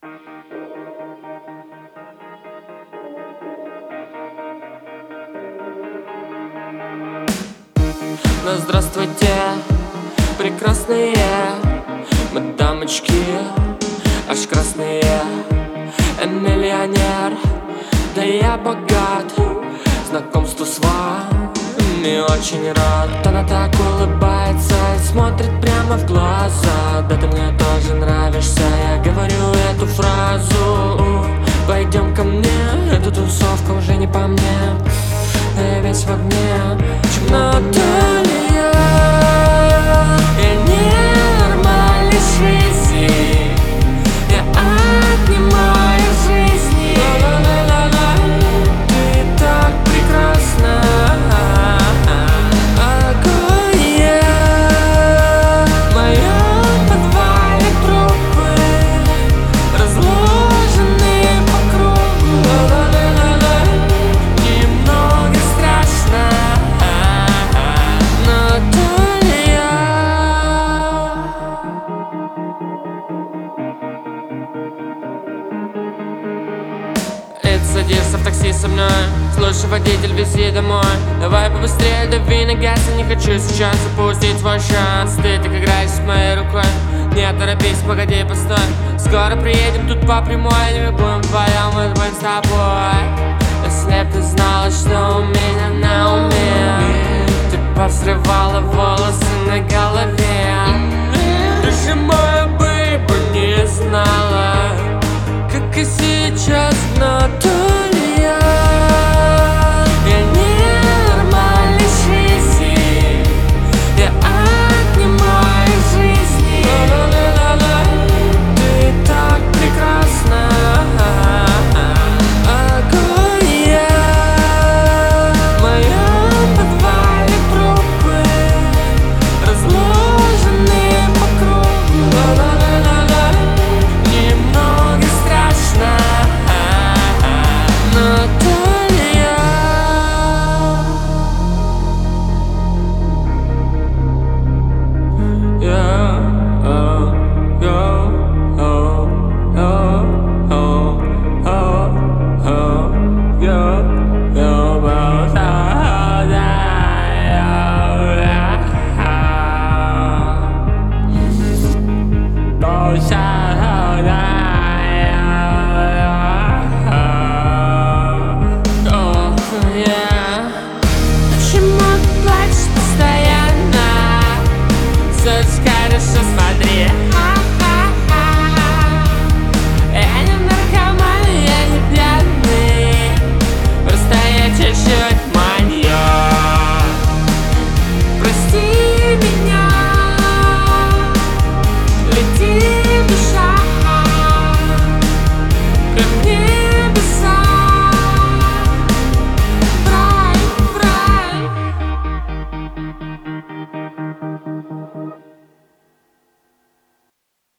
Ну здравствуйте, прекрасные, мы дамочки, аж красные. Миллионер, да я богат, знакомству с вами очень рад. Она так улыбается и смотрит прямо в глаза. Да ты мне тоже нравишься, я говорю эту фразу. Пойдем ко мне, эта тусовка уже не по мне. Я весь в огне. Наталья, я ненормальной жизни, я отнимаю жизни. Ты так прекрасна. Огонь, в моем подвале трупы разложены по кругу. Немного страшно, Наталья. Садишься в такси со мной, слушай, водитель, вези домой. Давай побыстрее, дави на газ, я не хочу сейчас упустить свой шанс. Ты так играешь с моей рукой, не торопись, погоди, постой. Скоро приедем тут по прямой, и мы будем вдвоем, мы будем с тобой. Если б ты знала, что у меня на уме, ты посрывала волосы на голове. Ты же моя бэйба, не знала, как и сейчас.